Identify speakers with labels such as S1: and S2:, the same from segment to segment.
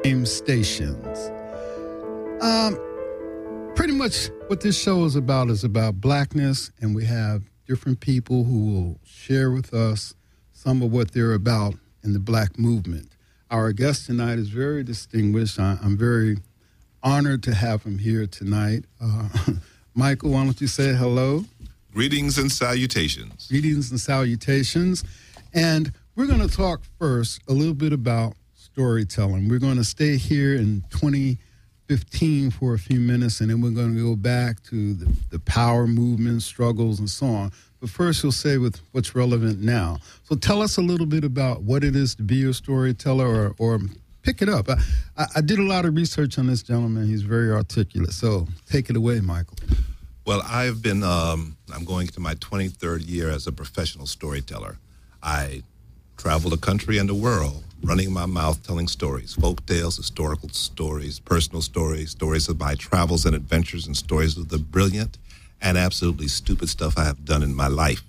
S1: Stations. Pretty much what this show is about blackness, and we have different people who will share with us some of what they're about in the black movement. Our guest tonight is very distinguished. I'm very honored to have him here tonight. Michael, why don't you say hello?
S2: Greetings and salutations.
S1: Greetings and salutations. And we're going to talk first a little bit about storytelling. We're going to stay here in 2015 for a few minutes, and then we're going to go back to the power movement, struggles, and so on. But first, you'll say with what's relevant now. So tell us a little bit about what it is to be a storyteller, or pick it up. I did a lot of research on this gentleman. He's very articulate. So take it away, Michael.
S2: Well, I've been, I'm going to my 23rd year as a professional storyteller. I travel the country and the world, running my mouth, telling stories, folk tales, historical stories, personal stories, stories of my travels and adventures, and stories of the brilliant and absolutely stupid stuff I have done in my life.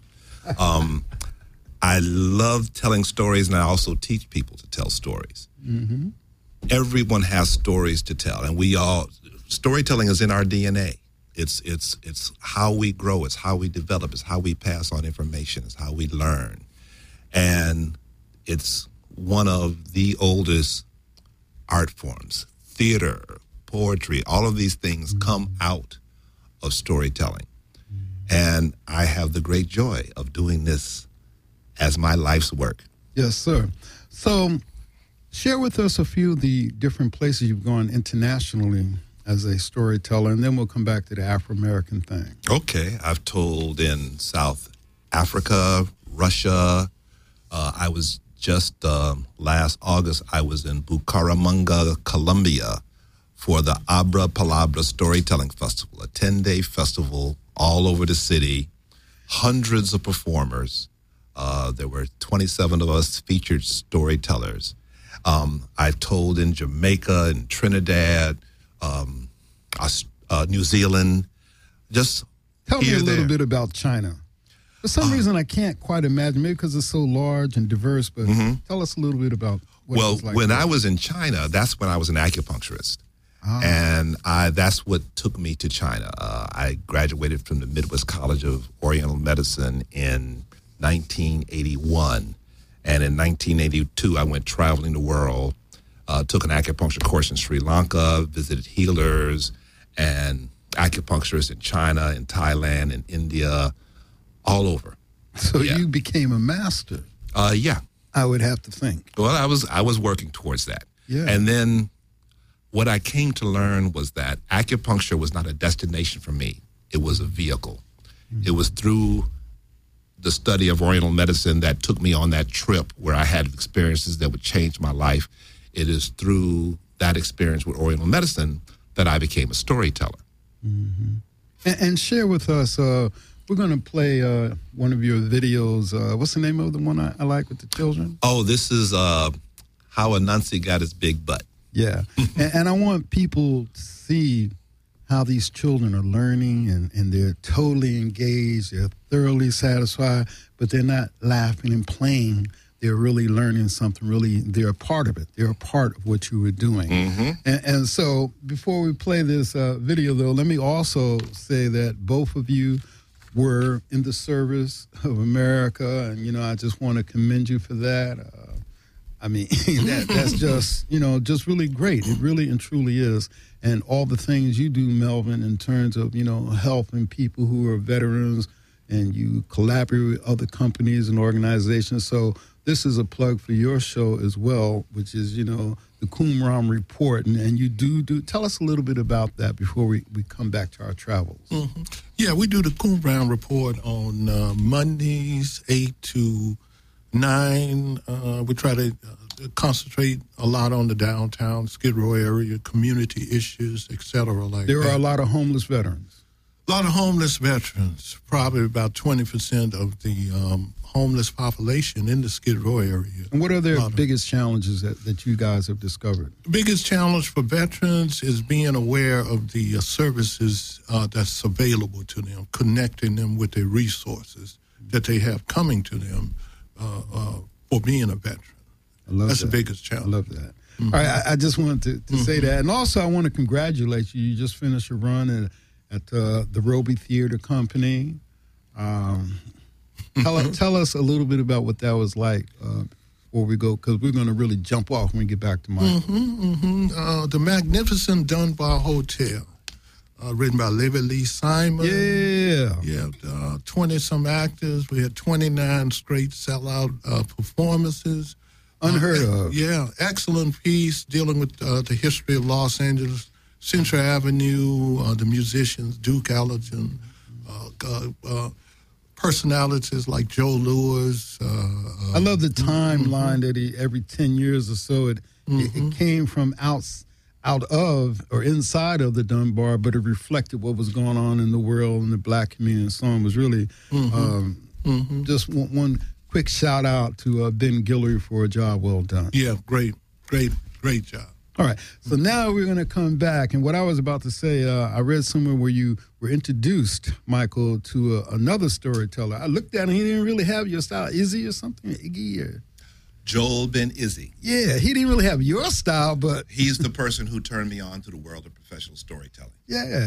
S2: I love telling stories, and I also teach people to tell stories. Mm-hmm. Everyone has stories to tell, and storytelling is in our DNA. It's how we grow, it's how we develop, it's how we pass on information, it's how we learn. And it's one of the oldest art forms. Theater, poetry, all of these things come out of storytelling. And I have the great joy of doing this as my life's work.
S1: Yes, sir. So share with us a few of the different places you've gone internationally as a storyteller, and then we'll come back to the Afro-American thing.
S2: Okay. I've told in South Africa, Russia. I was just last August, I was in Bucaramanga, Colombia, for the Abra Palabra Storytelling Festival, a 10-day festival all over the city, hundreds of performers. There were 27 of us featured storytellers. I've told in Jamaica and Trinidad, New Zealand. Just
S1: tell me a little bit about China. For some reason, I can't quite imagine, maybe because it's so large and diverse, but tell us a little bit about what it was like.
S2: When I was in China, that's when I was an acupuncturist. And that's what took me to China. I graduated from the Midwest College of Oriental Medicine in 1981. And in 1982, I went traveling the world, took an acupuncture course in Sri Lanka, visited healers and acupuncturists in China, in Thailand, in India, all over.
S1: So you became a master.
S2: Yeah.
S1: I would have to think.
S2: Well, I was working towards that.
S1: Yeah.
S2: And then what I came to learn was that acupuncture was not a destination for me. It was a vehicle. Mm-hmm. It was through the study of Oriental medicine that took me on that trip where I had experiences that would change my life. It is through that experience with Oriental medicine that I became a storyteller.
S1: Mm-hmm. And share with us, we're going to play one of your videos. What's the name of the one I like with the children?
S2: Oh, this is How Anansi Got His Big Butt.
S1: Yeah. and I want people to see how these children are learning, and they're totally engaged. They're thoroughly satisfied, but they're not laughing and playing. They're really learning something. Really, they're a part of it. They're a part of what you were doing. Mm-hmm. And so before we play this video, though, let me also say that both of you were in the service of America, and, I just want to commend you for that. That's just, just really great. It really and truly is. And all the things you do, Melvin, in terms of, helping people who are veterans, and you collaborate with other companies and organizations. So this is a plug for your show as well, which is, the Qumran Report. And you do tell us a little bit about that before we come back to our travels.
S3: Mm-hmm. Yeah, we do the Qumran Report on Mondays, 8 to 9. We try to concentrate a lot on the downtown Skid Row area, community issues, et cetera.
S1: There are a lot of homeless veterans.
S3: A lot of homeless veterans, probably about 20% of the homeless population in the Skid Row area.
S1: And what are their biggest challenges that you guys have discovered?
S3: The biggest challenge for veterans is being aware of the services that's available to them, connecting them with the resources that they have coming to them for being a veteran.
S1: I love
S3: That's
S1: that.
S3: the biggest challenge.
S1: I love that. All right, I just wanted to say that. And also, I want to congratulate you. You just finished a run at the Roby Theater Company. Tell us a little bit about what that was like before we go, because we're going to really jump off when we get back to Michael.
S3: The Magnificent Dunbar Hotel, written by Levy Lee Simon.
S1: Yeah.
S3: Yeah, 20-some actors. We had 29 straight sellout performances.
S1: Unheard of.
S3: Yeah, excellent piece dealing with the history of Los Angeles, Central Avenue, the musicians, Duke Ellington, personalities like Joe Louis.
S1: I love the timeline that every 10 years or so, it came from out of or inside of the Dunbar, but it reflected what was going on in the world and the black community and so on. It was really just one quick shout out to Ben Guillory for a job well done.
S3: Yeah, great job.
S1: All right, so now we're going to come back. And what I was about to say, I read somewhere where you were introduced, Michael, to another storyteller. I looked at him, he didn't really have your style. Izzy or something? Iggy or...
S2: Joel Ben Izzy.
S1: Yeah, he didn't really have your style, but...
S2: He's the person who turned me on to the world of professional storytelling.
S1: Yeah.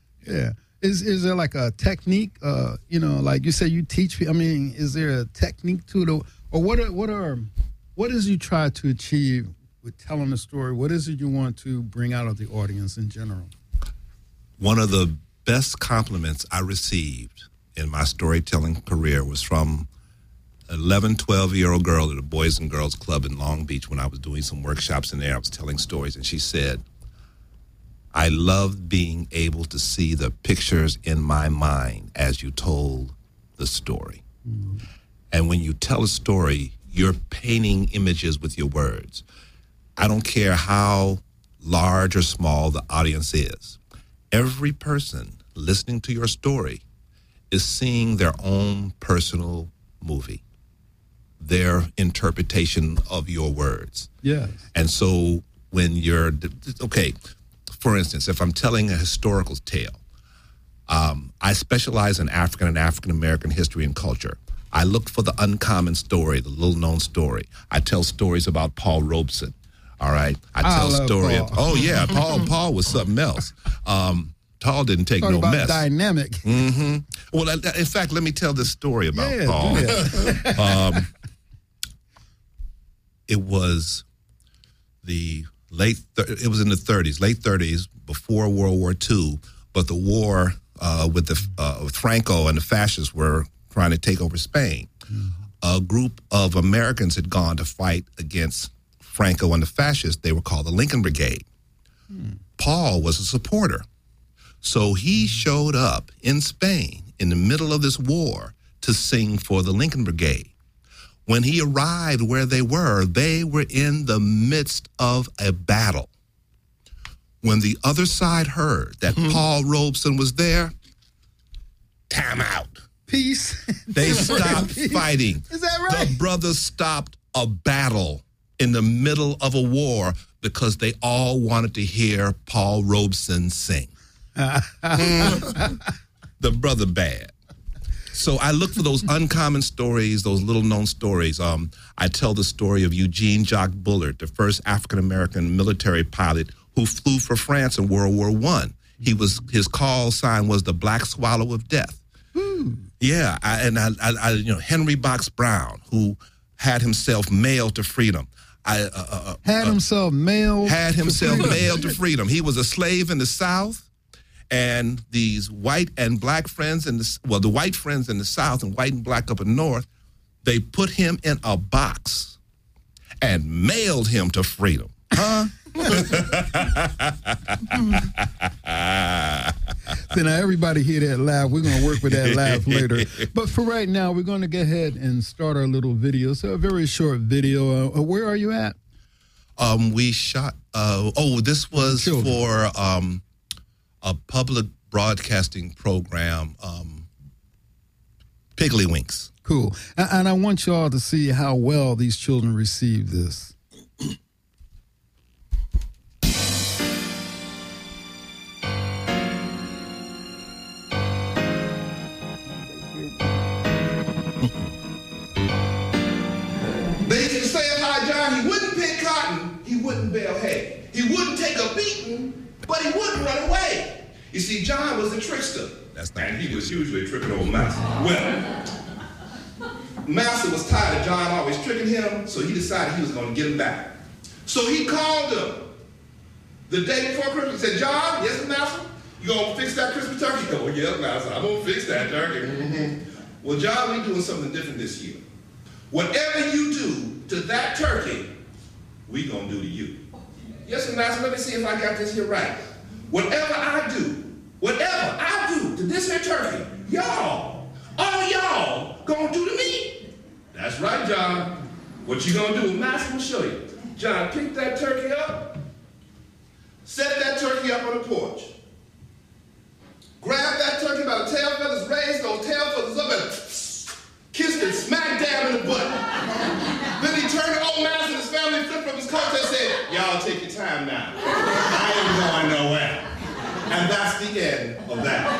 S1: Is there like a technique, like you say you teach people, I mean, is there a technique to it? Or what is you try to achieve with telling a story? What is it you want to bring out of the audience in general?
S2: One of the best compliments I received in my storytelling career was from an 11, 12-year-old girl at a Boys and Girls Club in Long Beach when I was doing some workshops in there. I was telling stories, and she said, I loved being able to see the pictures in my mind as you told the story. Mm-hmm. And when you tell a story, you're painting images with your words. I don't care how large or small the audience is. Every person listening to your story is seeing their own personal movie, their interpretation of your words.
S1: Yes.
S2: And so when you're, for instance, if I'm telling a historical tale, I specialize in African and African-American history and culture. I look for the uncommon story, the little-known story. I tell stories about Paul Robeson. All right, I tell story.
S1: Paul.
S2: Paul was something else. Paul didn't take no
S1: about
S2: mess.
S1: Dynamic.
S2: Mm-hmm. Well, in fact, let me tell this story about Paul.
S1: Yeah.
S2: It was the it was in the 30s, late 30s, before World War II. But the war with Franco and the fascists were trying to take over Spain. Mm-hmm. A group of Americans had gone to fight against Franco and the fascists. They were called the Lincoln Brigade. Paul was a supporter. So he showed up in Spain in the middle of this war to sing for the Lincoln Brigade. When he arrived where they were in the midst of a battle. When the other side heard that Paul Robeson was there, time out.
S1: Peace.
S2: They stopped fighting.
S1: Is that right?
S2: The brothers stopped a battle in the middle of a war because they all wanted to hear Paul Robeson sing. The brother bad. So I look for those uncommon stories, those little-known stories. I tell the story of Eugene Jacques Bullard, the first African-American military pilot who flew for France in World War I. His call sign was the Black Swallow of Death. Yeah, Henry Box Brown, who had himself mailed to freedom.
S1: Had himself mailed
S2: to freedom. He was a slave in the South, and these white and black friends the white friends in the South and white and black up in the North, they put him in a box and mailed him to freedom. Huh?
S1: So now everybody hear that laugh. We're going to work with that laugh later. But for right now, we're going to go ahead and start our little video. So a very short video. Where are you at?
S2: We shot, this was for a public broadcasting program, Piggly-Winks.
S1: Cool. And I want you all to see how well these children receive this.
S2: They used to say of High John, he wouldn't pick cotton, he wouldn't wouldn't bale hay. He wouldn't take a beating, but he wouldn't run away. You see, John was a trickster. And he was usually tricking old Master. Well, Master was tired of John always tricking him, so he decided he was going to get him back. So he called him the day before Christmas. He said, John, yes, Master? You going to fix that Christmas turkey? Oh, yes, Master, I'm going to fix that turkey. Mm-hmm. Well, John, we're doing something different this year. Whatever you do to that turkey, we going to do to you. Yes, sir, Master, let me see if I got this here right. Whatever I do to this here turkey, y'all, all y'all gonna do to me. That's right, John. What you gonna do, Master will show you. John, pick that turkey up, set that turkey up on the porch. Grab that turkey by the tail feathers, raise those tail feathers up and kissed it smack dab in the butt. Then he turned to old Master and his family, flipped up his coat and said, y'all take your time now. I ain't going nowhere. And that's the end of that.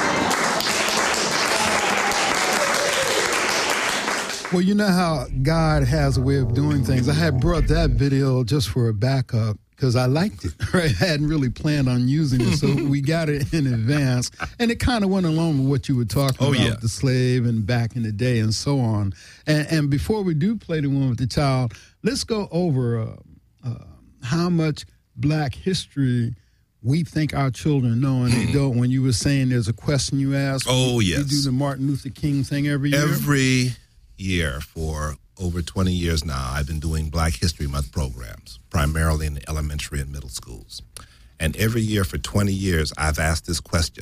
S1: Well, you know how God has a way of doing things. I had brought that video just for a backup because I liked it, right? I hadn't really planned on using it, so we got it in advance. And it kind of went along with what you were talking about, the slave and back in the day and so on. And before we do play the one with the child, let's go over how much Black history we think our children know and they don't. When you were saying there's a question you asked.
S2: Oh, yes.
S1: You do the Martin Luther King thing every year?
S2: Every year for over 20 years now, I've been doing Black History Month programs, primarily in the elementary and middle schools. And every year for 20 years, I've asked this question.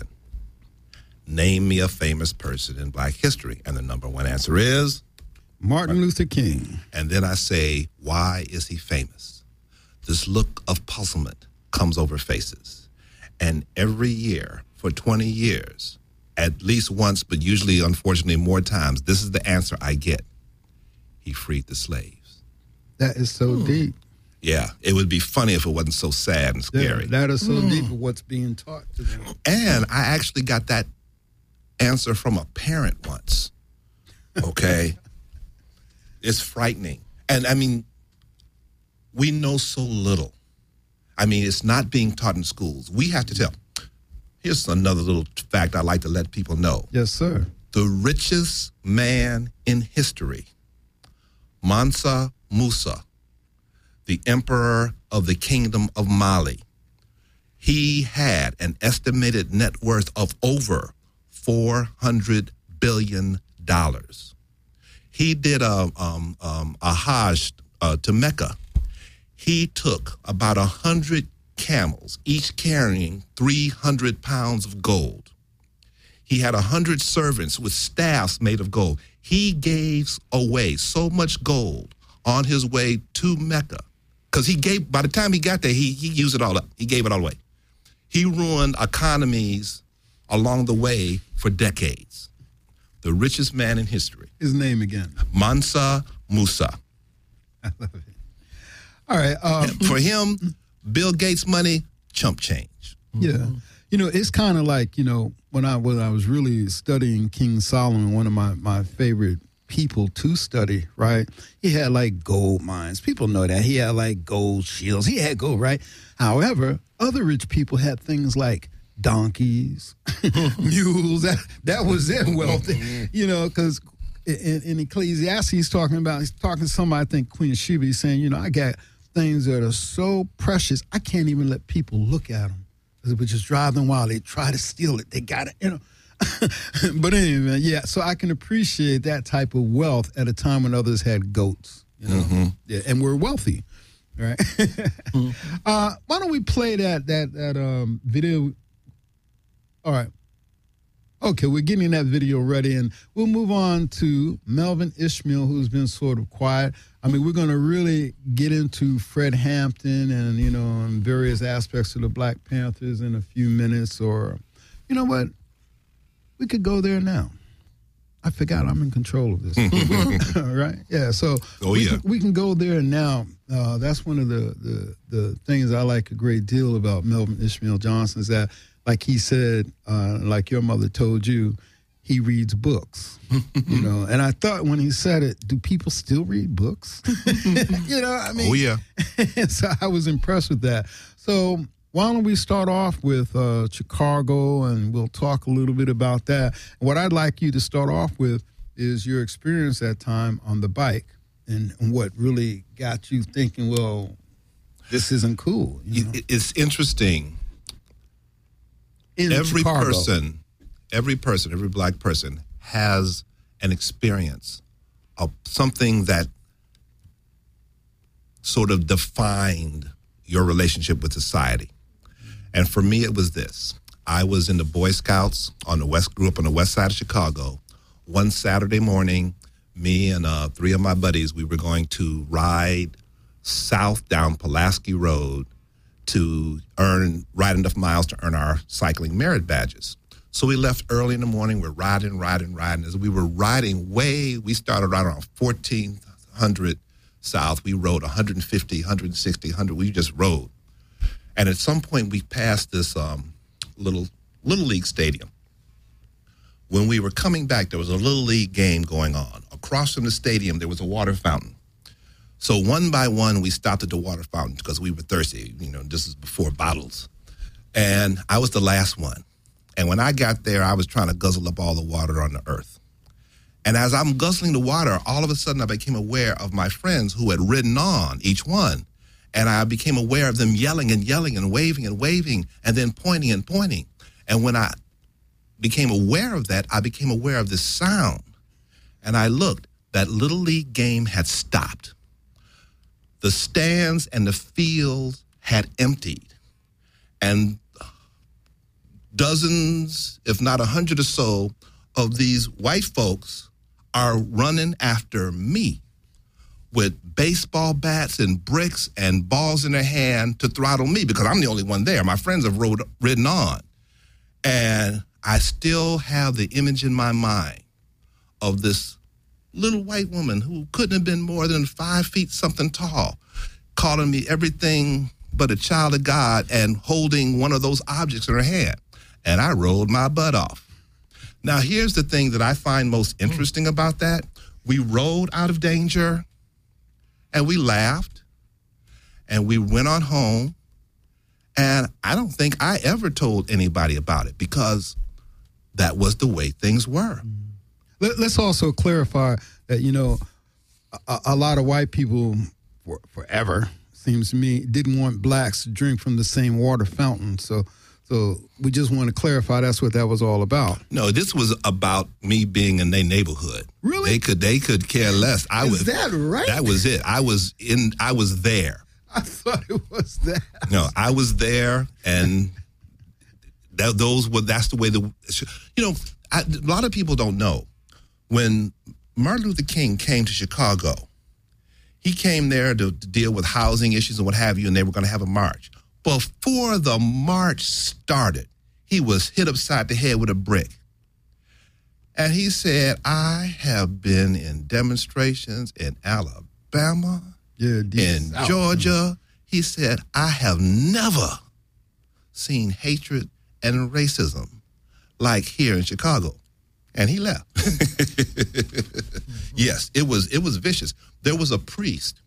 S2: Name me a famous person in Black history. And the number one answer is?
S1: Martin Luther King.
S2: And then I say, why is he famous? This look of puzzlement comes over faces. And every year for 20 years, at least once, but usually, unfortunately, more times, this is the answer I get. He freed the slaves.
S1: That is so deep.
S2: Yeah, it would be funny if it wasn't so sad and scary.
S1: Yeah, that is so deep of what's being taught to them.
S2: And I actually got that answer from a parent once. Okay? It's frightening. And I mean, we know so little. I mean, it's not being taught in schools. We have to tell. Here's another little fact I like to let people know.
S1: Yes, sir.
S2: The richest man in history, Mansa Musa, the emperor of the kingdom of Mali, he had an estimated net worth of over $400 billion. He did a Hajj to Mecca. He took about 100 camels, each carrying 300 pounds of gold. He had 100 servants with staffs made of gold. He gave away so much gold on his way to Mecca, because by the time he got there, he used it all up. He gave it all away. He ruined economies along the way for decades. The richest man in history.
S1: His name again?
S2: Mansa Musa.
S1: I love it. All right.
S2: For him, Bill Gates' money, chump change.
S1: Yeah. You know, it's kind of like, you know, when I was really studying King Solomon, one of my favorite people to study, right? He had like gold mines. People know that. He had like gold shields. He had gold, right? However, other rich people had things like donkeys, mules. That was their wealth, you know, because in Ecclesiastes, he's talking to somebody, I think Queen Sheba, he's saying, you know, I got things that are so precious, I can't even let people look at them. Because it would just drive them wild. They try to steal it. They got it, you know. But anyway, yeah, so I can appreciate that type of wealth at a time when others had goats, you know, yeah, and we're wealthy, right? Why don't we play that video? All right. Okay, we're getting that video ready, and we'll move on to Melvin Ishmael, who's been sort of quiet. I mean, we're going to really get into Fred Hampton and, you know, and various aspects of the Black Panthers in a few minutes, or, you know what? We could go there now. I forgot I'm in control of this. All right? Yeah, so we can go there now. That's one of the things I like a great deal about Melvin Ishmael Johnson is that, like he said, like your mother told you, he reads books, you know. And I thought when he said it, do people still read books? You know, I mean.
S2: Oh, yeah.
S1: So I was impressed with that. So why don't we start off with Chicago, and we'll talk a little bit about that. What I'd like you to start off with is your experience that time on the bike and what really got you thinking, well, this isn't cool. You know?
S2: It's interesting. Every person, every black person has an experience of something that sort of defined your relationship with society. And for me, it was this. I was in the Boy Scouts grew up on the west side of Chicago. One Saturday morning, me and 3 of my buddies, we were going to ride south down Pulaski Road to ride enough miles to earn our cycling merit badges. So we left early in the morning. We're riding. As we were riding we started right around 1400 south. We rode 150, 160, 100. We just rode. And at some point, we passed this little league stadium. When we were coming back, there was a little league game going on. Across from the stadium, there was a water fountain. So one by one, we stopped at the water fountain because we were thirsty. You know, this is before bottles. And I was the last one. And when I got there, I was trying to guzzle up all the water on the earth. And as I'm guzzling the water, all of a sudden I became aware of my friends who had ridden on, each one. And I became aware of them yelling and waving and then pointing and pointing. And when I became aware of that, I became aware of this sound. And I looked, that Little League game had stopped. The stands and the fields had emptied. And dozens, if not 100 or so, of these white folks are running after me with baseball bats and bricks and balls in their hand to throttle me because I'm the only one there. My friends have ridden on. And I still have the image in my mind of this little white woman who couldn't have been more than 5 feet something tall, calling me everything but a child of God and holding one of those objects in her hand. And I rolled my butt off. Now, here's the thing that I find most interesting about that. We rode out of danger, and we laughed, and we went on home, and I don't think I ever told anybody about it because that was the way things were.
S1: Let's also clarify that, you know, a lot of white people forever, seems to me, didn't want blacks to drink from the same water fountain. So we just want to clarify that's what that was all about.
S2: No, this was about me being in their neighborhood.
S1: Really?
S2: They could care less.
S1: Is that right?
S2: That was it. I was there.
S1: I thought it was that.
S2: No, I was there, and that's the way a lot of people don't know. When Martin Luther King came to Chicago, he came there to deal with housing issues and what have you, and they were going to have a march. Before the march started, he was hit upside the head with a brick. And he said, I have been in demonstrations in Alabama, in Georgia. He said, I have never seen hatred and racism like here in Chicago. And he left. Yes, it was vicious. There was a priest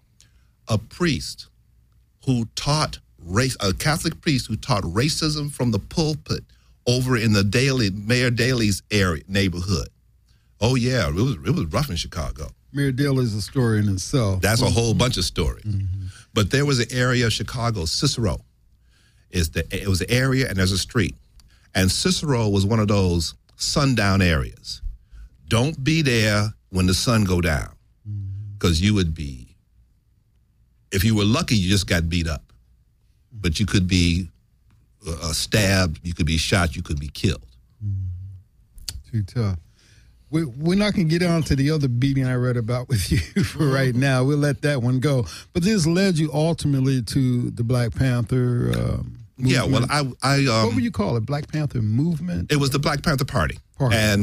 S2: who taught a Catholic priest who taught racism from the pulpit over in the Mayor Daley's neighborhood. Oh yeah, it was rough in Chicago.
S1: Mayor Daley's a story in itself.
S2: That's a whole bunch of stories. Mm-hmm. But there was an area of Chicago, Cicero. It was an area and there's a street. And Cicero was one of those sundown areas. Don't be there when the sun go down, because you would be, if you were lucky, you just got beat up. But you could be stabbed, you could be shot, you could be killed.
S1: Too tough. We're not going to get on to the other beating I read about with you for right now. We'll let that one go. But this led you ultimately to the Black Panther movement.
S2: Yeah, well, I
S1: what would you call it? Black Panther movement?
S2: It was the Black Panther Party. And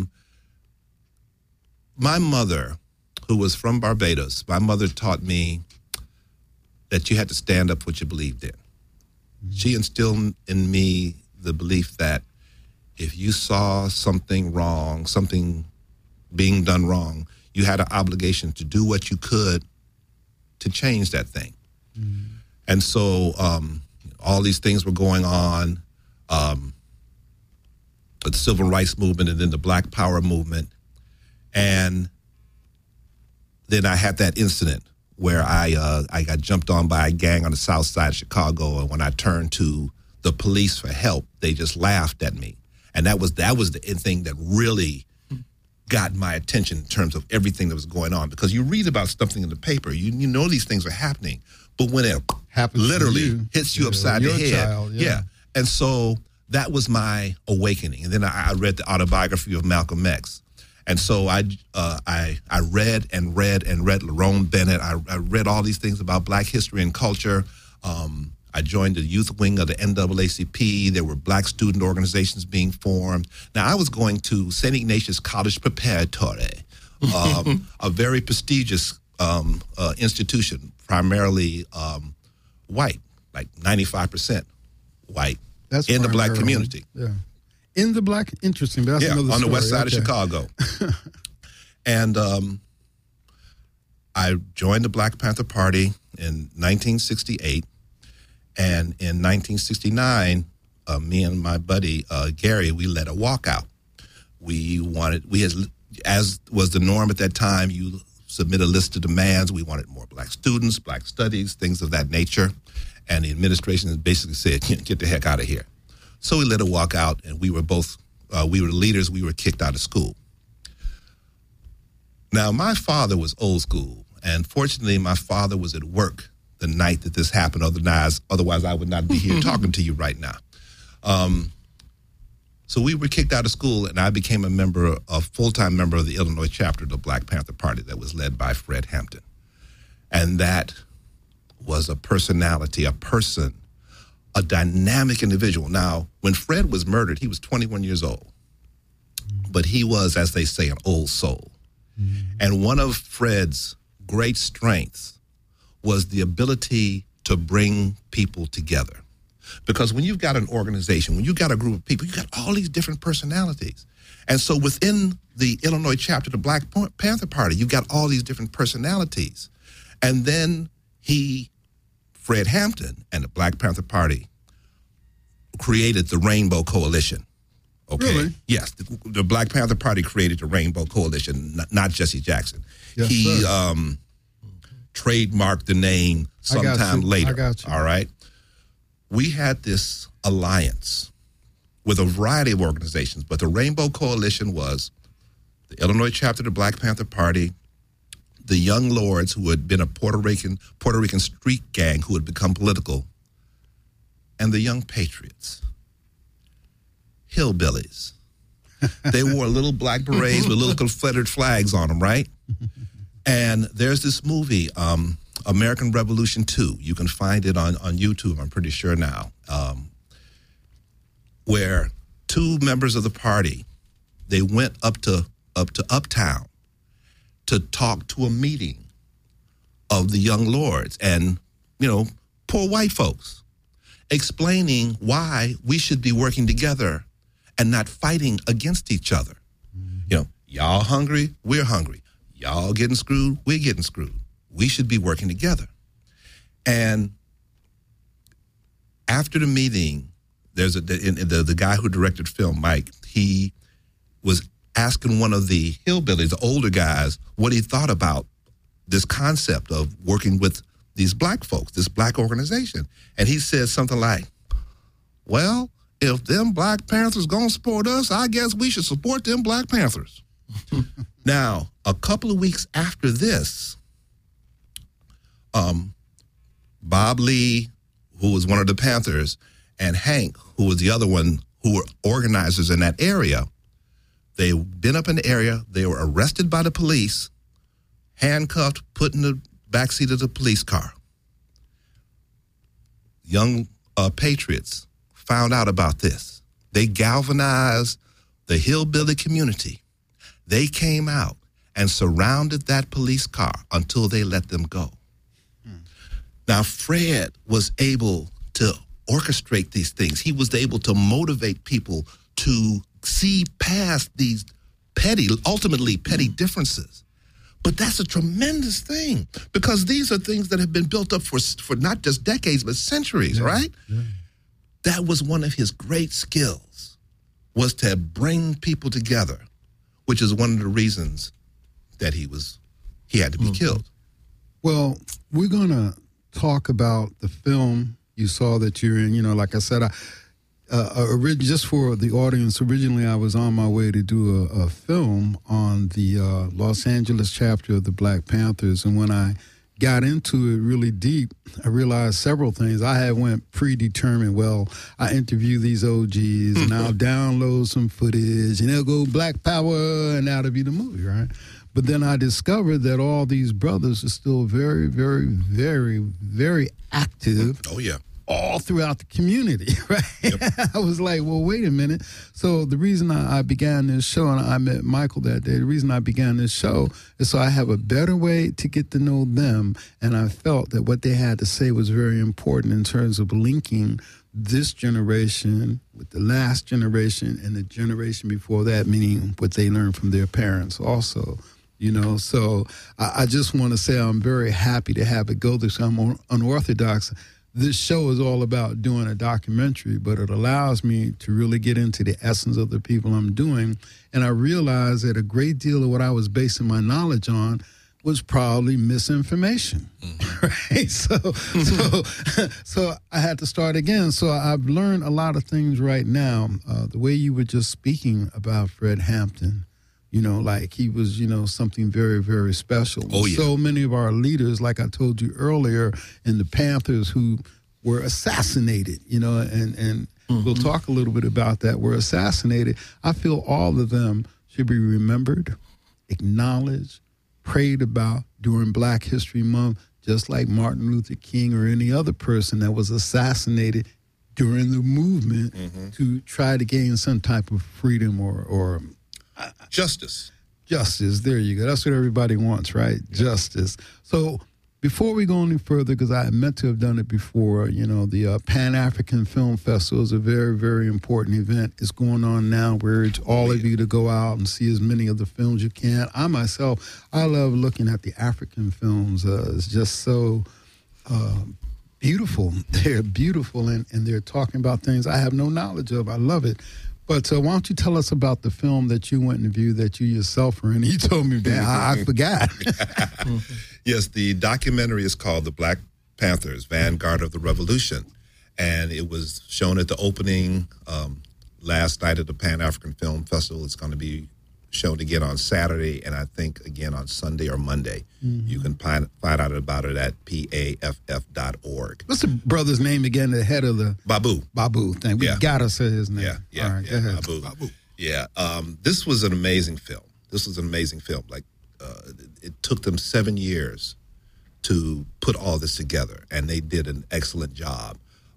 S2: my mother, who was from Barbados, my mother taught me that you had to stand up for what you believed in. Mm-hmm. She instilled in me the belief that if you saw something wrong, something being done wrong, you had an obligation to do what you could to change that thing. And so all these things were going on, the civil rights movement and then the Black Power movement. And then I had that incident where I got jumped on by a gang on the south side of Chicago, and when I turned to the police for help, they just laughed at me. And that was the thing that really got my attention in terms of everything that was going on. Because you read about something in the paper, you know these things are happening, but when it
S1: Happens
S2: literally hits you upside the head,
S1: child,
S2: And so that was my awakening. And then I read the autobiography of Malcolm X. And so I read and read and read Lerone Bennett. I read all these things about Black history and culture. I joined the youth wing of the NAACP. There were Black student organizations being formed. Now, I was going to St. Ignatius College Preparatory, a very prestigious institution, primarily white, like 95% white.
S1: That's
S2: in the Black
S1: primarily,
S2: community.
S1: Yeah. In the Black, interesting. That's another
S2: on the
S1: story.
S2: west side of Chicago. And I joined the Black Panther Party in 1968. And in 1969, me and my buddy, Gary, we led a walkout. As was the norm at that time, you submit a list of demands. We wanted more Black students, Black studies, things of that nature. And the administration basically said, get the heck out of here. So we led a walkout, and we were the leaders. We were kicked out of school. Now, my father was old school, and fortunately, my father was at work the night that this happened. Otherwise, I would not be here talking to you right now. So we were kicked out of school, and I became a full-time member of the Illinois chapter of the Black Panther Party that was led by Fred Hampton. And that was a personality, a person, a dynamic individual. Now, when Fred was murdered, he was 21 years old. But he was, as they say, an old soul. And one of Fred's great strengths was the ability to bring people together. Because when you've got an organization, when you've got a group of people, you've got all these different personalities. And so within the Illinois chapter of the Black Panther Party, you've got all these different personalities. And then Fred Hampton and the Black Panther Party created the Rainbow Coalition. Okay.
S1: Really?
S2: Yes, the Black Panther Party created the Rainbow Coalition, not Jesse Jackson.
S1: Yes,
S2: he
S1: sir.
S2: Trademarked the name sometime later.
S1: I got you.
S2: All right. We had this alliance with a variety of organizations, but the Rainbow Coalition was the Illinois chapter of the Black Panther Party, the Young Lords, who had been a Puerto Rican street gang who had become political, and the Young Patriots. Hillbillies. They wore little black berets with little Confederate flags on them, right? And there's this movie, American Revolution 2. You can find it on YouTube, I'm pretty sure now, where two members of the party, they went up to Uptown to talk to a meeting of the Young Lords and, poor white folks, explaining why we should be working together and not fighting against each other. Y'all hungry, we're hungry. Y'all getting screwed, we're getting screwed. We should be working together. And after the meeting, there's the guy who directed the film, Mike, he was asking one of the hillbillies, the older guys, what he thought about this concept of working with these black folks, this black organization. And he said something like, well, if them Black Panthers gonna support us, I guess we should support them Black Panthers. Now, a couple of weeks after this, Bob Lee, who was one of the Panthers, and Hank, who was the other one, who were organizers in that area, they'd been up in the area, they were arrested by the police, handcuffed, put in the backseat of the police car. Young Patriots found out about this. They galvanized the hillbilly community. They came out and surrounded that police car until they let them go. Now, Fred was able to orchestrate these things. He was able to motivate people to see past these ultimately petty differences. But that's a tremendous thing, because these are things that have been built up for not just decades, but centuries, right? Yeah. That was one of his great skills, was to bring people together, which is one of the reasons that he had to be killed.
S1: Well, we're going to talk about the film you saw that you're in. You know, like I said, just for the audience, originally I was on my way to do a film on the Los Angeles chapter of the Black Panthers, and when I got into it really deep, I realized several things. I had went predetermined. Well, I interview these OGs, and I'll download some footage, and they'll go Black Power, and that'll be the movie, right? But then I discovered that all these brothers are still very, very, very, very active.
S2: Oh, yeah.
S1: All throughout the community, right? Yep. I was like, well, wait a minute. So the reason I began this show, and I met Michael that day, the reason I began this show is so I have a better way to get to know them. And I felt that what they had to say was very important in terms of linking this generation with the last generation and the generation before that, meaning what they learned from their parents also. You know, so I just want to say I'm very happy to have it go this. I'm unorthodox. This show is all about doing a documentary, but it allows me to really get into the essence of the people I'm doing. And I realized that a great deal of what I was basing my knowledge on was probably misinformation, right? So I had to start again. So I've learned a lot of things right now. The way you were just speaking about Fred Hampton, you know, like he was, you know, something very, very special.
S2: Oh, yeah.
S1: So many of our leaders, like I told you earlier, in the Panthers who were assassinated, you know, and we'll talk a little bit about that, were assassinated. I feel all of them should be remembered, acknowledged, prayed about during Black History Month, just like Martin Luther King or any other person that was assassinated during the movement to try to gain some type of freedom or
S2: justice.
S1: Justice, there you go. That's what everybody wants, right? Yeah. Justice. So before we go any further, because I meant to have done it before, you know, the Pan-African Film Festival is a very, very important event. It's going on now. We urge all of you to go out and see as many of the films you can. I myself, I love looking at the African films. It's just so beautiful. They're beautiful, and they're talking about things I have no knowledge of. I love it. But why don't you tell us about the film that you went and viewed that you yourself were in? You told me, man, I forgot.
S2: Yes, the documentary is called The Black Panthers, Vanguard of the Revolution. And it was shown at the opening last night at the Pan-African Film Festival. It's going to be shown again on Saturday, and I think again on Sunday or Monday. You can find out about it at PAFF.org.
S1: What's the brother's name again, the head of the...
S2: Babu.
S1: Babu, thank you. We gotta say his name.
S2: Yeah,
S1: all right, go ahead.
S2: Babu. Yeah, this was an amazing film. Like, it took them 7 years to put all this together, and they did an excellent job.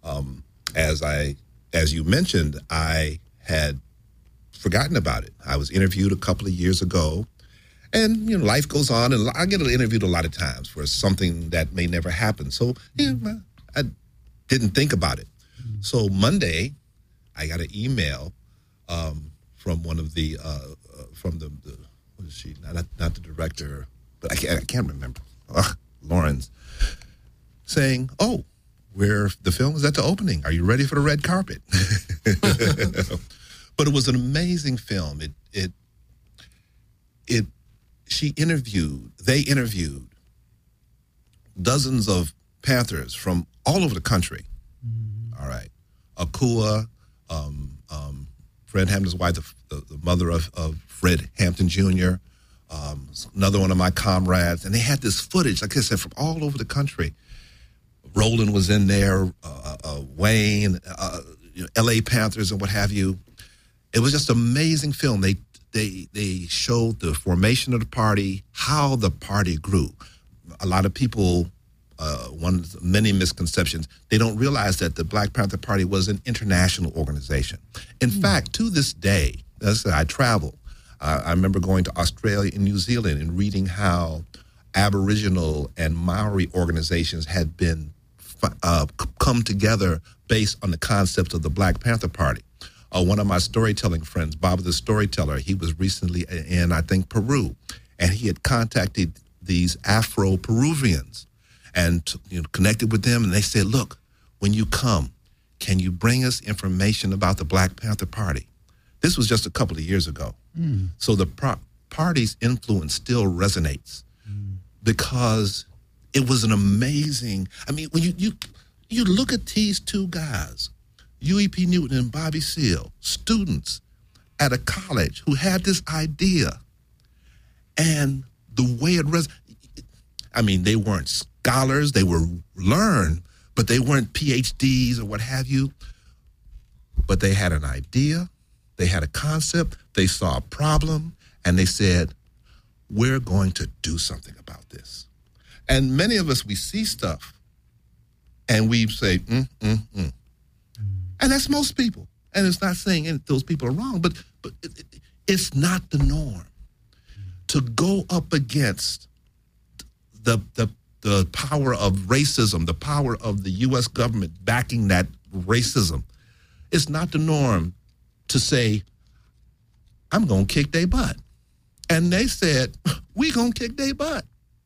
S2: As you mentioned, I had forgotten about it. I was interviewed a couple of years ago, and you know, life goes on, and I get interviewed a lot of times for something that may never happen. So I didn't think about it. So Monday, I got an email from one of the from the what is she? Not the director, but I can't remember. Lawrence, saying, "Oh, the film is at the opening. Are you ready for the red carpet?" But it was an amazing film. They interviewed dozens of Panthers from all over the country. All right. Akua, Fred Hampton's wife, the mother of Fred Hampton Jr., another one of my comrades. And they had this footage, like I said, from all over the country. Roland was in there, Wayne, L.A. Panthers and what have you. It was just an amazing film. They showed the formation of the party, how the party grew. A lot of people, many misconceptions, they don't realize that the Black Panther Party was an international organization. In fact, to this day, as I travel, I remember going to Australia and New Zealand and reading how Aboriginal and Maori organizations had been come together based on the concept of the Black Panther Party. One of my storytelling friends, Bob the Storyteller, he was recently in, I think, Peru, and he had contacted these Afro-Peruvians and connected with them, and they said, look, when you come, can you bring us information about the Black Panther Party? This was just a couple of years ago. So the party's influence still resonates because it was an amazing, I mean, when you look at these two guys, Huey P. Newton and Bobby Seale, students at a college who had this idea, and the way it I mean, they weren't scholars, they were learned, but they weren't PhDs or what have you. But they had an idea, they had a concept, they saw a problem, and they said, we're going to do something about this. And many of us, we see stuff, and we say, And that's most people. And it's not saying those people are wrong, but it's not the norm to go up against the power of racism, the power of the U.S. government backing that racism. It's not the norm to say, I'm going to kick their butt. And they said, we going to kick their butt.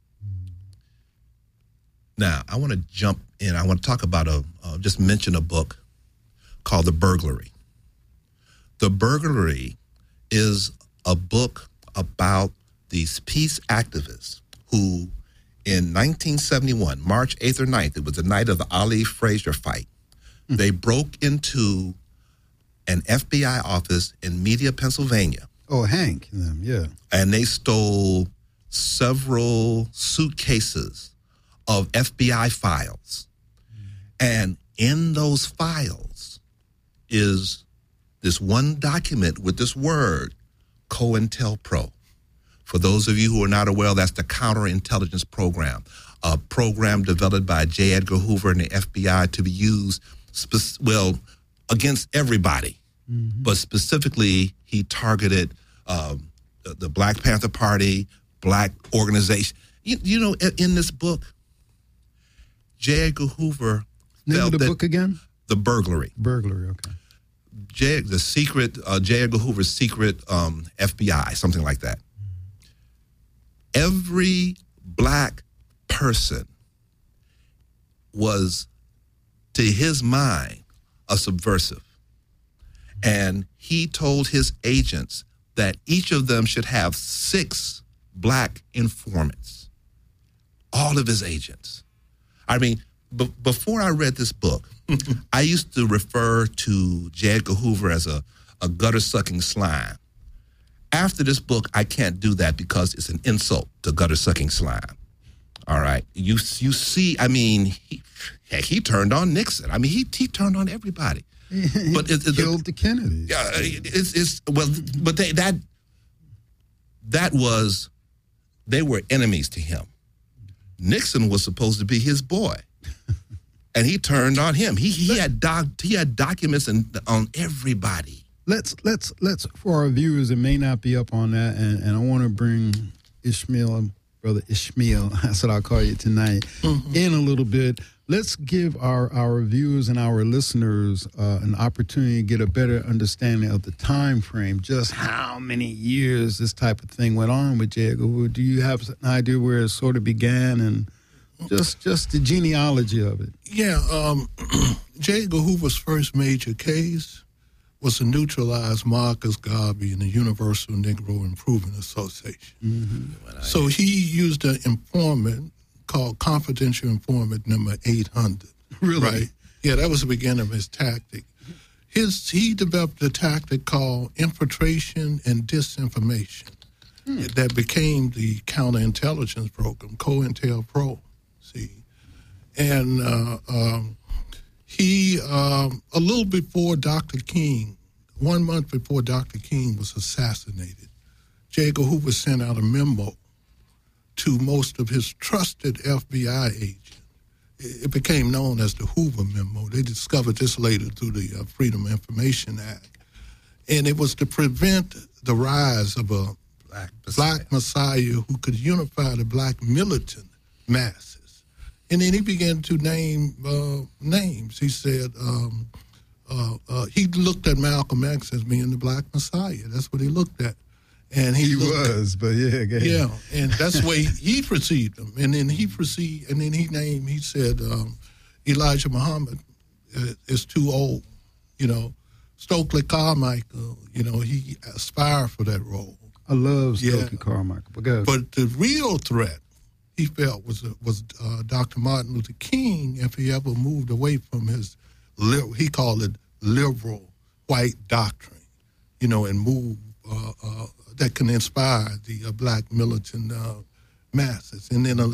S2: Now, I want to jump in. I want to talk about just mention a book called The Burglary. The Burglary is a book about these peace activists who, in 1971, March 8th or 9th, it was the night of the Ali Frazier fight, they broke into an FBI office in Media, Pennsylvania.
S1: Oh, Hank, yeah.
S2: And they stole several suitcases of FBI files. And in those files is this one document with this word, COINTELPRO. For those of you who are not aware, that's the counterintelligence program, a program developed by J. Edgar Hoover and the FBI to be used, against everybody. But specifically, he targeted the Black Panther Party, Black organization. You know, in this book, J. Edgar Hoover
S1: Name
S2: felt
S1: of the
S2: that
S1: book again?
S2: The Burglary.
S1: Burglary, okay.
S2: J. Edgar Hoover's secret FBI, something like that. Every Black person was, to his mind, a subversive. And he told his agents that each of them should have 6 Black informants, all of his agents. I mean, before I read this book, I used to refer to J. Edgar Hoover as a gutter-sucking slime. After this book, I can't do that because it's an insult to gutter-sucking slime. All right? You see, I mean, he turned on Nixon. I mean, he turned on everybody. But
S1: it killed the Kennedys.
S2: Yeah, but they were enemies to him. Nixon was supposed to be his boy, and he turned on him. He had documents on everybody.
S1: Let's for our viewers that may not be up on that, and I want to bring Brother Ishmael, that's what I'll call you tonight, in a little bit. Let's give our viewers and our listeners an opportunity to get a better understanding of the time frame, just how many years this type of thing went on with J. Edgar Hoover. Do you have an idea where it sort of began and just the genealogy of it?
S3: Yeah, J. Edgar Hoover's first major case was to neutralize Marcus Garvey and the Universal Negro Improvement Association. So he used an informant called confidential informant number 800.
S1: Really?
S3: Right? Yeah, that was the beginning of his tactic. He developed a tactic called infiltration and disinformation that became the counterintelligence program, COINTELPRO. See, and he a little before Dr. King, 1 month before Dr. King was assassinated, J. Edgar Hoover sent out a memo to most of his trusted FBI agents. It became known as the Hoover Memo. They discovered this later through the Freedom of Information Act. And it was to prevent the rise of a black messiah who could unify the Black militant masses. And then he began to name names. He said he looked at Malcolm X as being the Black Messiah. That's what he looked at. And he
S1: was, but yeah, go ahead.
S3: Yeah, and that's the way he perceived him. And then he said, Elijah Muhammad is too old. You know, Stokely Carmichael, you know, he aspired for that role.
S1: I love Stokely Carmichael.
S3: But the real threat he felt was Dr. Martin Luther King if he ever moved away from his, he called it liberal white doctrine, you know, and move that can inspire the black militant masses. And then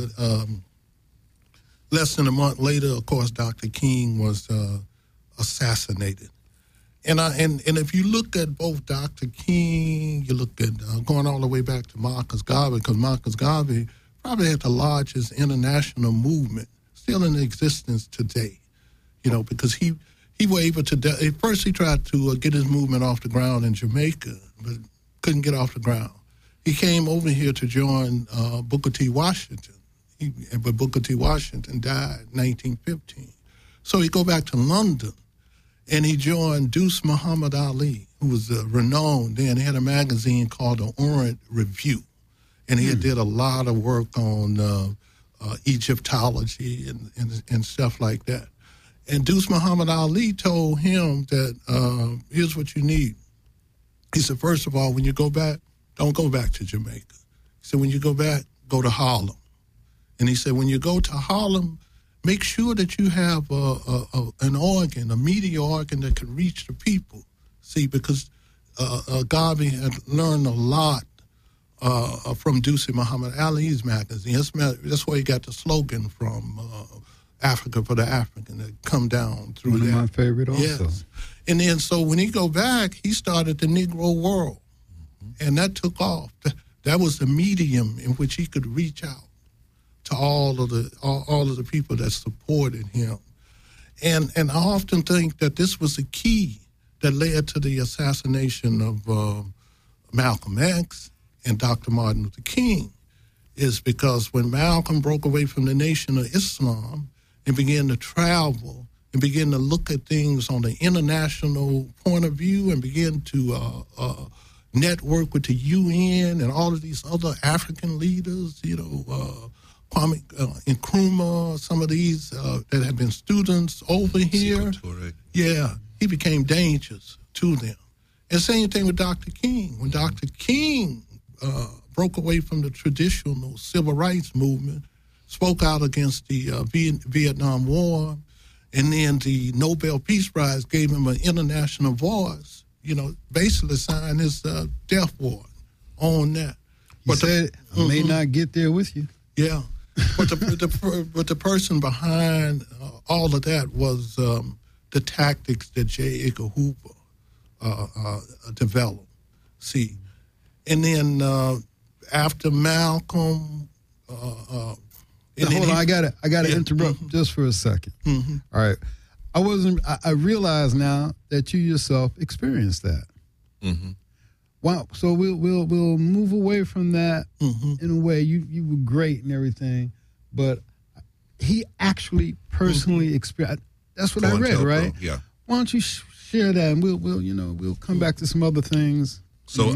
S3: less than a month later, of course, Dr. King was assassinated. And if you look at both Dr. King, you look at going all the way back to Marcus Garvey, because Marcus Garvey probably had the largest international movement still in existence today, you know, because he was able to, first he tried to get his movement off the ground in Jamaica, but couldn't get off the ground. He came over here to join Booker T. Washington, but Booker T. Washington died in 1915. So he go back to London, and he joined Deuce Muhammad Ali, who was renowned then. He had a magazine called the Orient Review, and he did a lot of work on Egyptology and stuff like that. And Deuce Muhammad Ali told him that here's what you need. He said, first of all, when you go back, don't go back to Jamaica. He said, when you go back, go to Harlem. And he said, when you go to Harlem, make sure that you have an organ, a media organ that can reach the people. See, because Garvey had learned a lot from Deuce Muhammad Ali's magazine. That's where he got the slogan from, Africa for the African, that come down through
S1: One
S3: that.
S1: of my favorite also.
S3: Yes. And then so when he go back, he started the Negro World, and that took off. That was the medium in which he could reach out to all of the people that supported him. And I often think that this was the key that led to the assassination of Malcolm X and Dr. Martin Luther King, is because when Malcolm broke away from the Nation of Islam and began to travel and begin to look at things on the international point of view and begin to network with the UN and all of these other African leaders, you know, Kwame Nkrumah, some of these that have been students over here. Yeah, he became dangerous to them. And same thing with Dr. King. When Dr. King broke away from the traditional civil rights movement, spoke out against the Vietnam War, and then the Nobel Peace Prize gave him an international voice, you know, basically signed his death warrant on that.
S1: He said, I may not get there with you.
S3: Yeah. But the person behind all of that was the tactics that J. Edgar Hoover developed. See, and then after Malcolm,
S1: hold on, I gotta interrupt just for a second. All right, I realize now that you yourself experienced that. Wow. So we'll move away from that in a way. You were great and everything, but he actually personally experienced. That's what I read, right?
S2: Yeah.
S1: Why don't you share that, and we'll come back to some other things.
S2: So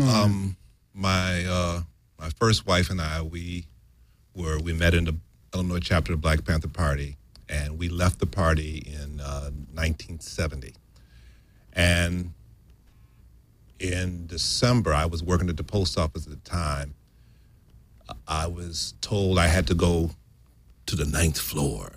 S2: my first wife and I, we met in the Illinois chapter of the Black Panther Party, and we left the party in 1970, and in December, I was working at the post office at the time. I was told I had to go to the 9th floor.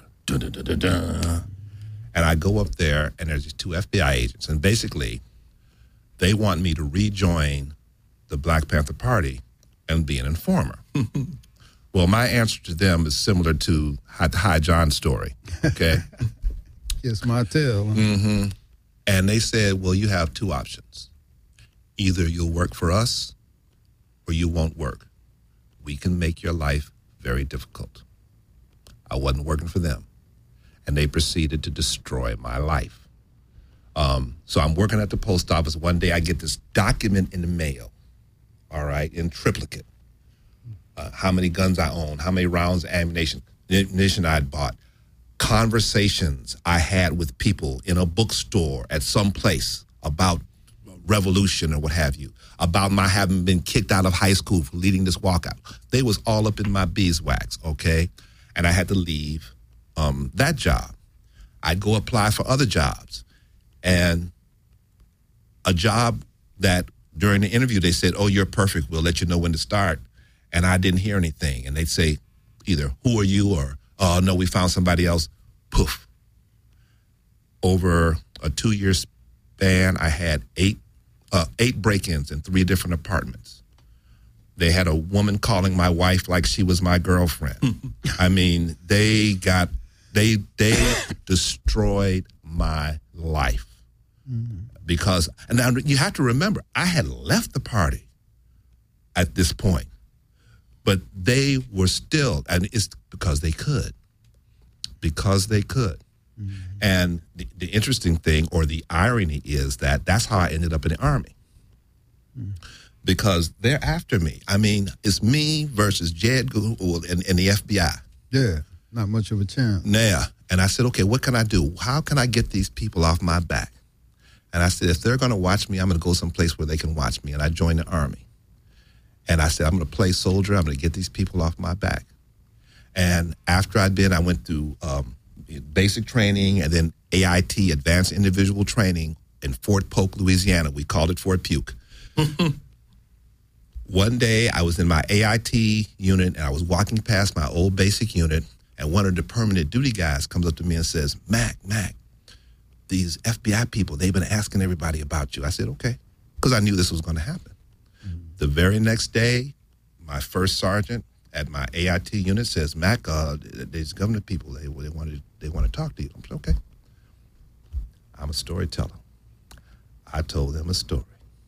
S2: And I go up there, and there's these 2 FBI agents. And basically, they want me to rejoin the Black Panther Party and be an informer. Well, my answer to them is similar to the High John story, okay?
S1: Yes, my tale.
S2: And they said, well, you have 2 options. Either you'll work for us or you won't work. We can make your life very difficult. I wasn't working for them. And they proceeded to destroy my life. So I'm working at the post office. One day I get this document in the mail, all right, in triplicate. How many guns I own, how many rounds of ammunition I had bought, conversations I had with people in a bookstore at some place about revolution or what have you, about my having been kicked out of high school for leading this walkout. They was all up in my beeswax, okay? And I had to leave that job. I'd go apply for other jobs. And a job that during the interview they said, oh, you're perfect, we'll let you know when to start. And I didn't hear anything. And they'd say either, who are you? Or, oh, no, we found somebody else. Poof. Over a 2-year span, I had eight break-ins in 3 different apartments. They had a woman calling my wife like she was my girlfriend. I mean, they destroyed my life. Because, and now you have to remember, I had left the party at this point, but they were still, and it's because they could. And the interesting thing, or the irony, is that that's how I ended up in the Army. Because they're after me. I mean, it's me versus J. Edgar Hoover and the FBI.
S1: Yeah, not much of a chance.
S2: Yeah. And I said, okay, what can I do? How can I get these people off my back? And I said, if they're going to watch me, I'm going to go someplace where they can watch me. And I joined the Army. And I said, I'm going to play soldier. I'm going to get these people off my back. And after I went through basic training and then AIT, Advanced Individual Training, in Fort Polk, Louisiana. We called it Fort Puke. One day, I was in my AIT unit, and I was walking past my old basic unit, and one of the permanent duty guys comes up to me and says, Mac, these FBI people, they've been asking everybody about you. I said, okay, because I knew this was going to happen. The very next day, my first sergeant at my AIT unit says, Mac, these government people, they want to talk to you. I said, okay. I'm a storyteller. I told them a story.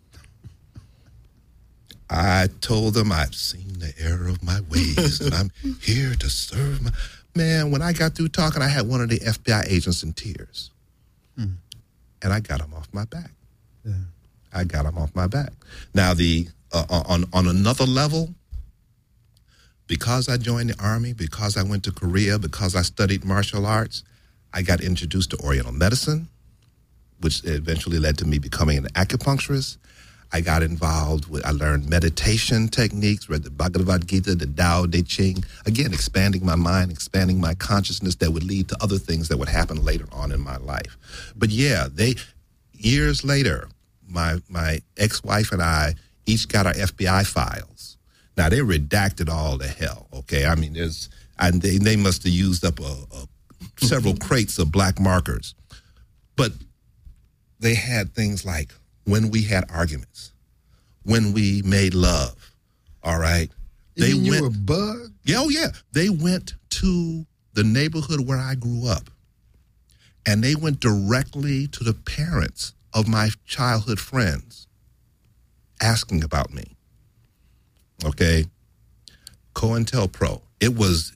S2: I told them I've seen the error of my ways, and I'm here to serve my... Man, when I got through talking, I had one of the FBI agents in tears. And I got him off my back. Yeah. I got him off my back. Now, on another level, because I joined the Army, because I went to Korea, because I studied martial arts, I got introduced to Oriental medicine, which eventually led to me becoming an acupuncturist. I got involved I learned meditation techniques, read the Bhagavad Gita, the Tao Te Ching, again, expanding my mind, expanding my consciousness that would lead to other things that would happen later on in my life. But yeah, years later, my ex-wife and I each got our FBI files. Now, they redacted all the hell, okay? I mean, they must have used up several crates of black markers. But they had things like, when we had arguments, when we made love, all right?
S1: You were bugged?
S2: Yeah, oh yeah. They went to the neighborhood where I grew up, and they went directly to the parents of my childhood friends asking about me, okay? COINTELPRO. It was.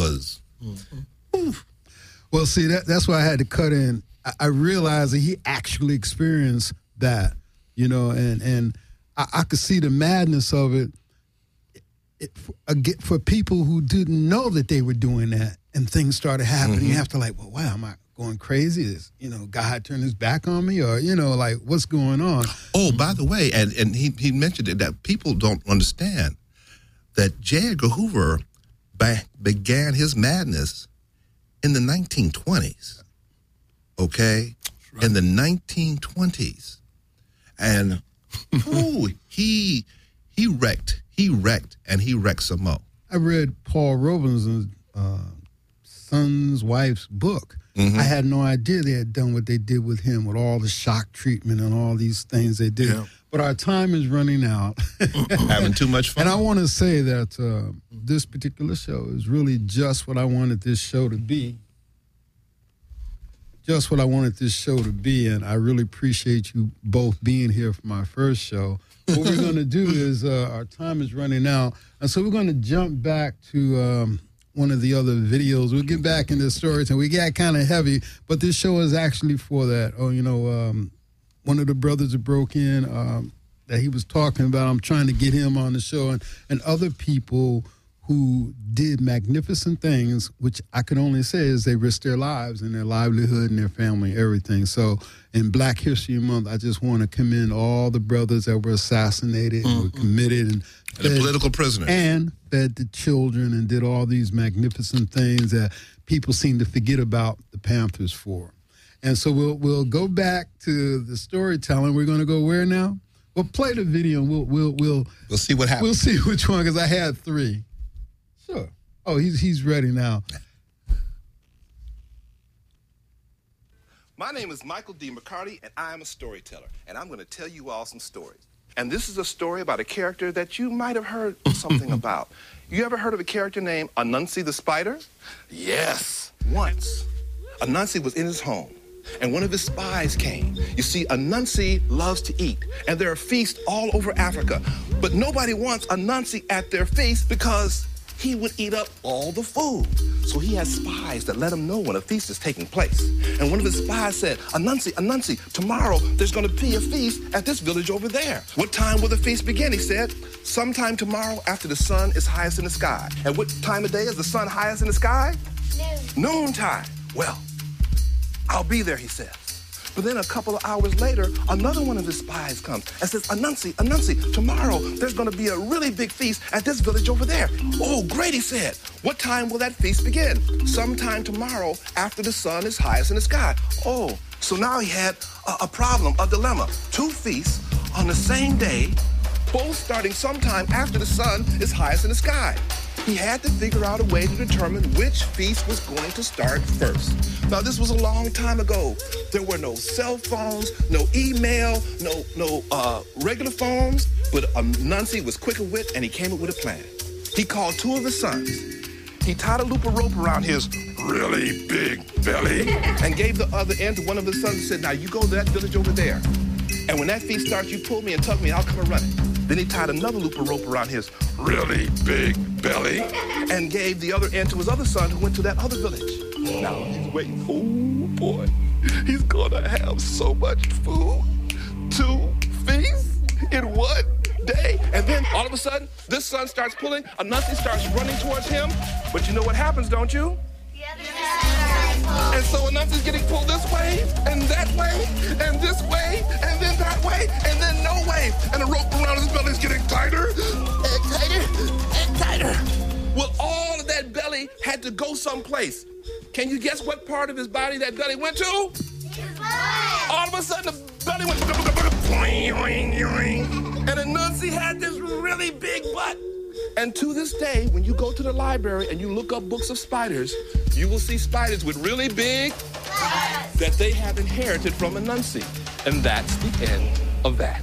S1: Well, see, that's why I had to cut in. I realized that he actually experienced that, and I could see the madness of it for people who didn't know that they were doing that, and things started happening. You have to well, wow, am I going crazy? Is, God turned his back on me, or, what's going on? Oh,
S2: by the way, and he mentioned it, that people don't understand that J. Edgar Hoover began his madness in the 1920s, okay? Right. In the 1920s. And he wrecked some more. I
S1: read Paul Robinson's son's wife's book. I had no idea they had done what they did with him, with all the shock treatment and all these things they did. Yeah. But our time is running out.
S2: Having too much fun.
S1: And I want to say that this particular show is really just what I wanted this show to be. Just what I wanted this show to be, and I really appreciate you both being here for my first show. What we're going to do is our time is running out, and so we're going to jump back to one of the other videos. We'll get back into the stories, and we got kind of heavy, but this show is actually for that. One of the brothers that broke in that he was talking about, I'm trying to get him on the show, and other people who did magnificent things, which I can only say is they risked their lives and their livelihood and their family, everything. So in Black History Month, I just want to commend all the brothers that were assassinated and were committed
S2: And the political prisoners.
S1: and fed the children and did all these magnificent things that people seem to forget about the Panthers for. And so we'll go back to the storytelling. We're going to go where now? Well, play the video and we'll
S2: see what happens.
S1: We'll see which one, because I had 3. Sure. Oh, he's ready now.
S2: My name is Michael D. McCarty, and I am a storyteller, and I'm going to tell you all some stories. And this is a story about a character that you might have heard something about. You ever heard of a character named Anansi the Spider? Yes. Once, Anansi was in his home, and one of his spies came. You see, Anansi loves to eat, and there are feasts all over Africa. But nobody wants Anansi at their feast because he would eat up all the food. So he has spies that let him know when a feast is taking place. And one of his spies said, Anansi, tomorrow there's going to be a feast at this village over there. What time will the feast begin? He said, sometime tomorrow after the sun is highest in the sky. And what time of day is the sun highest in the sky? Noon time. Well, I'll be there, he says. But then a couple of hours later, another one of his spies comes and says, Anansi, tomorrow there's going to be a really big feast at this village over there. Oh, great, he said. What time will that feast begin? Sometime tomorrow after the sun is highest in the sky. Oh, so now he had a problem, a dilemma. 2 feasts on the same day, both starting sometime after the sun is highest in the sky. He had to figure out a way to determine which feast was going to start first. Now, this was a long time ago. There were no cell phones, no email, no regular phones, but Anansi was quick of wit, and he came up with a plan. He called 2 of his sons. He tied a loop of rope around his really big belly and gave the other end to one of his sons and said, now you go to that village over there. And when that feast starts, you pull me and tug me, I'll come and run it. Then he tied another loop of rope around his really big belly and gave the other end to his other son who went to that other village. Now he's waiting. Oh, boy. He's going to have so much food. 2 feasts in one day. And then all of a sudden, this son starts pulling. Anansi starts running towards him. But you know what happens, don't you? And so Anansi's getting pulled this way, and that way, and this way, and then that way, and then no way. And the rope around his belly is getting tighter, and tighter, and tighter. Well, all of that belly had to go someplace. Can you guess what part of his body that belly went to? His butt. All of a sudden, the belly went, and Anansi had this really big butt. And to this day, when you go to the library and you look up books of spiders, you will see spiders with really big butts that they have inherited from Anansi. And that's the end of that.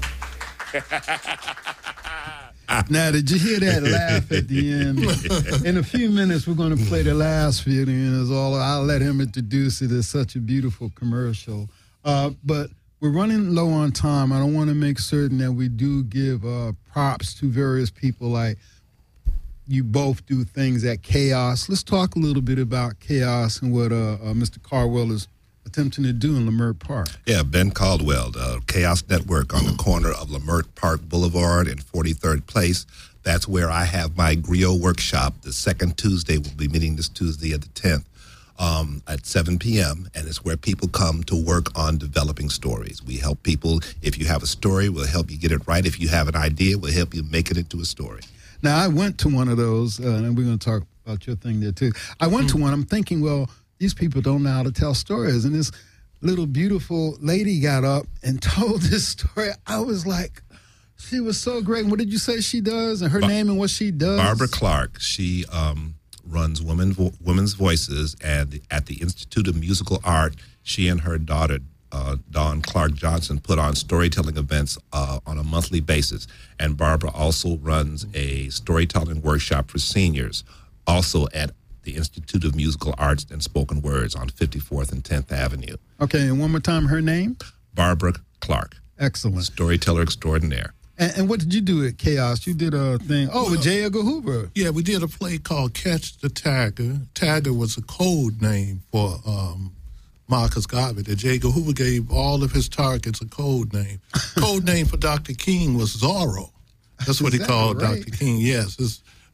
S1: Now, did you hear that laugh at the end? In a few minutes, we're going to play the last video, and I'll let him introduce it. It's such a beautiful commercial. But we're running low on time. I don't want to make certain that we do give props to various people, like you both do things at Chaos. Let's talk a little bit about Chaos and what Mr. Caldwell is attempting to do in Leimert Park.
S2: Yeah, Ben Caldwell, Chaos Network on the corner of Leimert Park Boulevard and 43rd Place. That's where I have my griot workshop. The second Tuesday, we'll be meeting this Tuesday at the 10th at 7 p.m., and it's where people come to work on developing stories. We help people. If you have a story, we'll help you get it right. If you have an idea, we'll help you make it into a story.
S1: Now, I went to one of those, and we're going to talk about your thing there, too. I went to one. I'm thinking, well, these people don't know how to tell stories. And this little beautiful lady got up and told this story. I was like, she was so great. What did you say she does, and her name and what she does?
S2: Barbara Clark. She runs Women's Voices, and at the Institute of Musical Art, she and her daughter, Dawn Clark Johnson, put on storytelling events on a monthly basis. And Barbara also runs a storytelling workshop for seniors, also at the Institute of Musical Arts and Spoken Words on 54th and 10th Avenue.
S1: Okay, and one more time, her name?
S2: Barbara Clark.
S1: Excellent.
S2: Storyteller extraordinaire.
S1: And what did you do at Chaos? You did a thing, with J. Edgar Hoover.
S3: Yeah, we did a play called Catch the Tagger. Tagger was a code name for Marcus Garvey. That J. Edgar Hoover gave all of his targets a code name. Code name for Dr. King was Zorro. That's what he called right? Dr. King, yes. His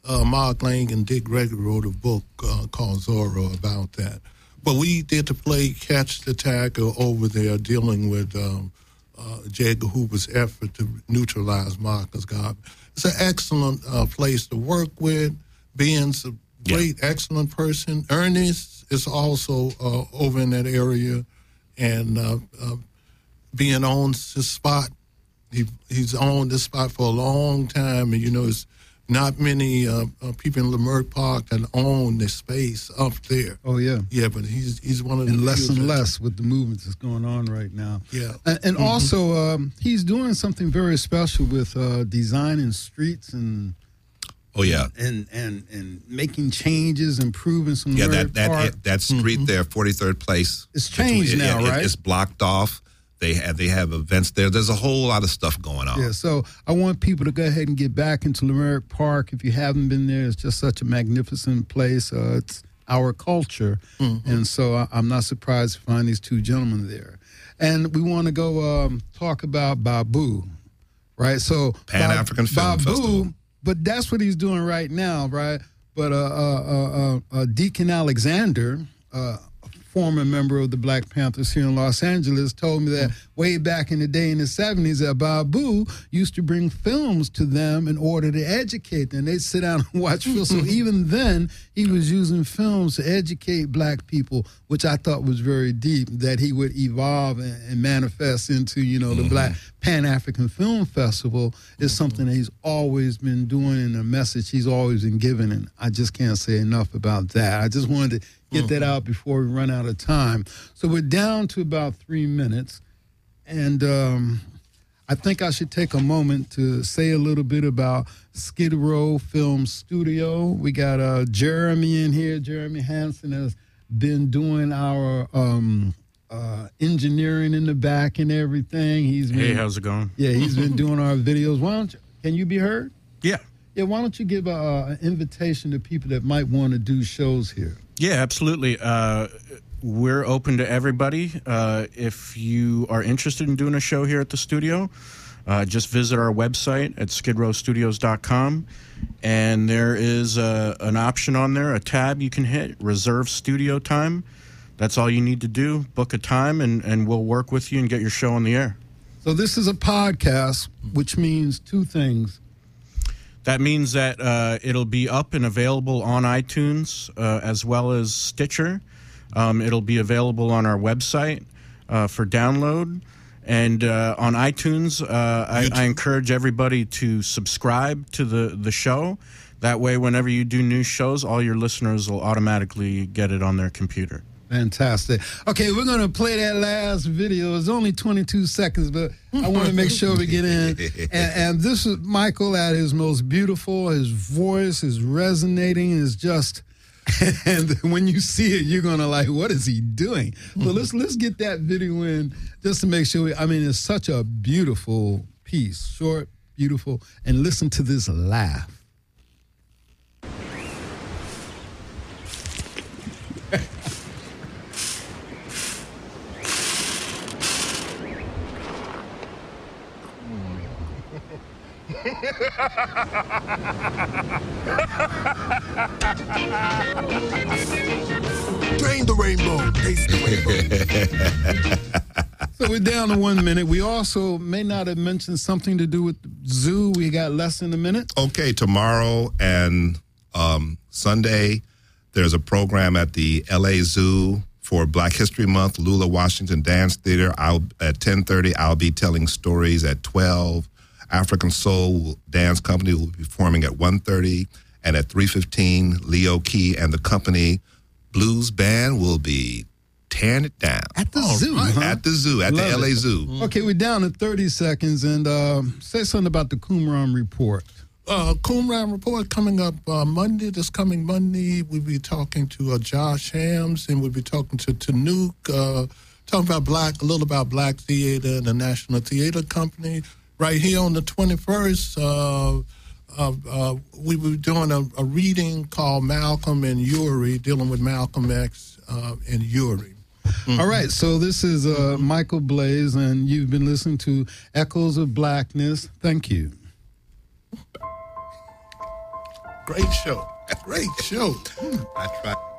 S3: Mark Lang and Dick Gregory wrote a book called Zorro about that. But we did the play Catch the Tiger over there dealing with J. Edgar Hoover's effort to neutralize Marcus Garvey. It's an excellent place to work with. Ben's a great, excellent person. Ernest is also over in that area, and Ben owns his spot. He's owned this spot for a long time, and it's not many people in Leimert Park that own this space up there.
S1: Oh, yeah.
S3: Yeah, but he's one of the
S1: and less and less with the movements that's going on right now.
S3: Yeah.
S1: And also, he's doing something very special with designing streets and and making changes, improving some
S2: that street there, 43rd Place.
S1: It's changed now, right?
S2: It's blocked off. They have events there. There's a whole lot of stuff going on.
S1: Yeah, so I want people to go ahead and get back into Leimert Park. If you haven't been there, it's just such a magnificent place. It's our culture. And so I'm not surprised to find these two gentlemen there. And we want to go talk about Babu, right? So
S2: Pan-African Film Festival.
S1: But that's what he's doing right now, right? But Deacon Alexander, former member of the Black Panthers here in Los Angeles, told me that way back in the day in the 70s that Babu used to bring films to them in order to educate them. They'd sit down and watch films. So even then, he was using films to educate black people, which I thought was very deep, that he would evolve and manifest into, the Black Pan-African Film Festival is something that he's always been doing and a message he's always been giving. And I just can't say enough about that. I just wanted to get that out before we run out of time. So we're down to about 3 minutes. And I think I should take a moment to say a little bit about Skid Row Film Studio. We got Jeremy in here. Jeremy Hansen has been doing our engineering in the back and everything.
S4: Hey, how's it going?
S1: Yeah, he's been doing our videos. Can you be heard?
S4: Yeah.
S1: Yeah, why don't you give an invitation to people that might want to do shows here?
S4: Yeah, absolutely. We're open to everybody. If you are interested in doing a show here at the studio, just visit our website at skidrowstudios.com. And there is an option on there, a tab you can hit, reserve studio time. That's all you need to do. Book a time, and we'll work with you and get your show on the air.
S1: So this is a podcast, which means two things.
S4: That means that it'll be up and available on iTunes as well as Stitcher. It'll be available on our website for download. And on iTunes, I encourage everybody to subscribe to the show. That way, whenever you do new shows, all your listeners will automatically get it on their computer.
S1: Fantastic. Okay, we're going to play that last video. It's only 22 seconds, but I want to make sure we get in. And this is Michael at his most beautiful. His voice is resonating. Is just, and when you see it, you're going to like, what is he doing? So let's get that video in just to make sure. It's such a beautiful piece. Short, beautiful. And listen to this laugh.
S3: Drain the rainbow. Taste the rainbow.
S1: So we're down to 1 minute. We also may not have mentioned something to do with the zoo. We got less than a minute.
S2: Okay, tomorrow and Sunday, there's a program at the LA Zoo for Black History Month, Lula Washington Dance Theater. At 10:30, I'll be telling stories at 12. African Soul Dance Company will be performing at 1:30, and at 3:15, Leo Key and the Company Blues Band will be tearing it down.
S1: At the zoo, huh?
S2: At the zoo, at
S1: Love
S2: the LA
S1: it.
S2: Zoo.
S1: Okay, we're down to 30 seconds, and say something about the Qumran Report.
S3: Qumran Report coming up Monday. This coming Monday, we'll be talking to Josh Hams, and we'll be talking to Tanook, talking about a little about Black Theater and the National Theater Company. Right here on the 21st, we were doing a reading called Malcolm and Uri, dealing with Malcolm X and Uri.
S1: All right, so this is Michael Blaze, and you've been listening to Echoes of Blackness. Thank you.
S3: Great show. Great show.
S2: I try.